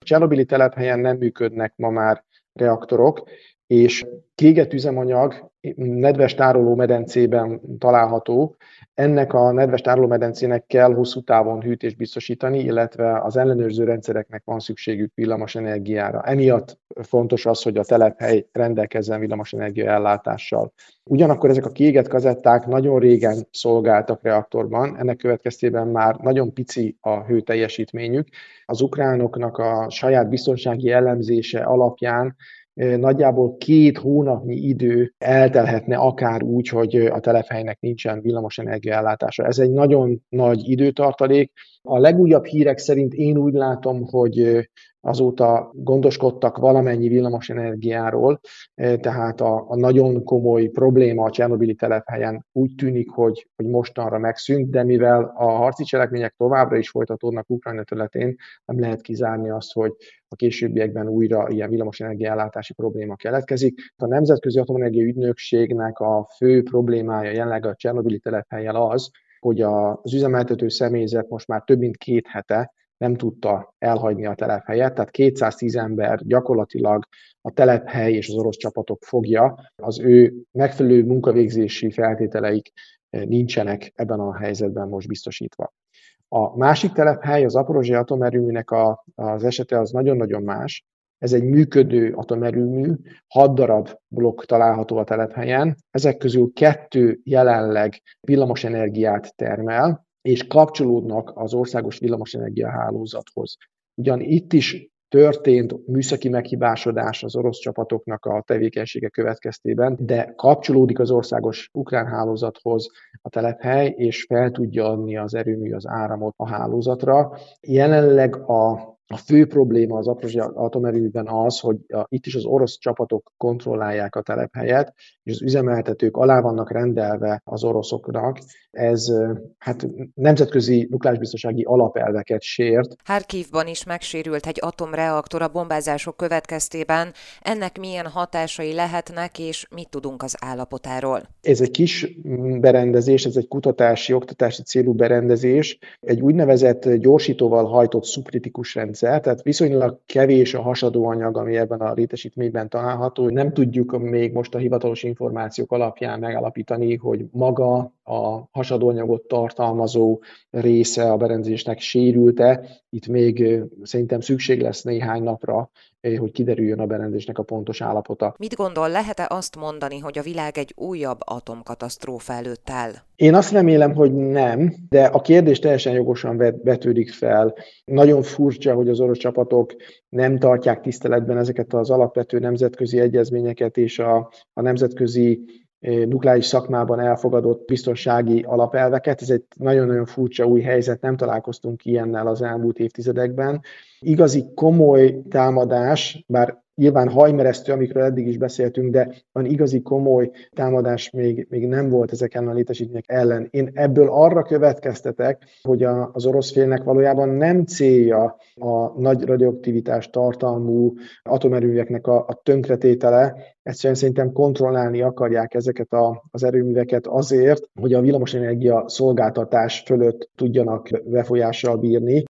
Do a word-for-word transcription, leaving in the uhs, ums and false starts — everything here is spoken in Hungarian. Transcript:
Csernobili telephelyen nem működnek ma már reaktorok, és kiégett üzemanyag nedves tárolómedencében található. Ennek a nedves tárolómedencének kell hosszú távon hűtést biztosítani, illetve az ellenőrző rendszereknek van szükségük villamos energiára. Emiatt fontos az, hogy a telephely rendelkezzen villamosenergia ellátással. Ugyanakkor ezek a kiégett kazetták nagyon régen szolgáltak reaktorban, ennek következtében már nagyon pici a hőteljesítményük. Az ukránoknak a saját biztonsági elemzése alapján nagyjából két hónapnyi idő eltelhetne akár úgy, hogy a telephelynek nincsen villamosenergia ellátása. Ez egy nagyon nagy időtartalék. A legújabb hírek szerint én úgy látom, hogy azóta gondoskodtak valamennyi villamosenergiáról, tehát a, a nagyon komoly probléma a csernobili telephelyen úgy tűnik, hogy, hogy mostanra megszűnt, de mivel a harci cselekmények továbbra is folytatódnak Ukrajna területén, nem lehet kizárni azt, hogy a későbbiekben újra ilyen villamosenergia ellátási probléma keletkezik. A Nemzetközi Atomenergia Ügynökségnek a fő problémája jelenleg a csernobili telephelyen az, hogy az üzemeltető személyzet most már több mint két hete nem tudta elhagyni a telephelyet, tehát kétszáztíz ember gyakorlatilag a telephely és az orosz csapatok fogja, az ő megfelelő munkavégzési feltételeik nincsenek ebben a helyzetben most biztosítva. A másik telephely, az Zaporozhye atomerőműnek a, az esete az nagyon-nagyon más. Ez egy működő atomerőmű, hat darab blokk található a telephelyen, ezek közül kettő jelenleg villamosenergiát termel, és kapcsolódnak az országos villamosenergia hálózathoz. Ugyan itt is történt műszaki meghibásodás az orosz csapatoknak a tevékenysége következtében, de kapcsolódik az országos ukrán hálózathoz a telephely, és fel tudja adni az erőmű az áramot a hálózatra. Jelenleg a A fő probléma az Zaporozhye atomerőműben az, hogy a, itt is az orosz csapatok kontrollálják a telephelyet, és az üzemeltetők alá vannak rendelve az oroszoknak. Ez hát nemzetközi nukleárisbiztonsági alapelveket sért. Harkivban is megsérült egy atomreaktor a bombázások következtében. Ennek milyen hatásai lehetnek, és mit tudunk az állapotáról? Ez egy kis berendezés, ez egy kutatási, oktatási célú berendezés, egy úgynevezett gyorsítóval hajtott szubkritikus rendszer, tehát viszonylag kevés a hasadóanyag, ami ebben a létesítményben található. Nem tudjuk még most a hivatalos információk alapján megállapítani, hogy maga a hasadóanyagot tartalmazó része a berendezésnek sérült-e. Itt még szerintem szükség lesz néhány napra, hogy kiderüljön a berendezésnek a pontos állapota. Mit gondol, lehet-e azt mondani, hogy a világ egy újabb atomkatasztrófa előtt áll? Én azt remélem, hogy nem, de a kérdés teljesen jogosan vetődik fel. Nagyon furcsa, hogy az orosz csapatok nem tartják tiszteletben ezeket az alapvető nemzetközi egyezményeket és a, a nemzetközi nukleáris szakmában elfogadott biztonsági alapelveket. Ez egy nagyon-nagyon furcsa új helyzet, nem találkoztunk ilyennel az elmúlt évtizedekben. Igazi komoly támadás, bár nyilván hajmeresztő, amikről eddig is beszéltünk, de van igazi komoly támadás még, még nem volt ezek ellen a létesítmények ellen. Én ebből arra következtetek, hogy a, az orosz félnek valójában nem célja a nagy radioaktivitás tartalmú atomerőműveknek a, a tönkretétele, egyszerűen szerintem kontrollálni akarják ezeket a, az erőműveket azért, hogy a villamosenergia szolgáltatás fölött tudjanak befolyással bírni.